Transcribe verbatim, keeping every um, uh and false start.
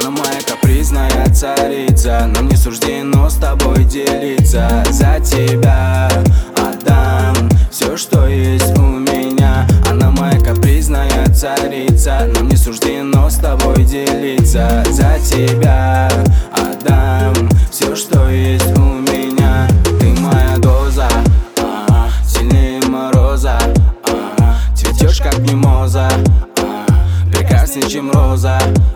Она моя капризная царица, нам не суждено с тобой делиться. За тебя отдам все, что есть у меня. Она моя капризная царица, нам не суждено с тобой делиться. За тебя отдам все, что есть у меня. Ты моя доза, а-а, сильнее мороза, а-а, цветешь как мимоза, а-а, прекраснее, чем роза.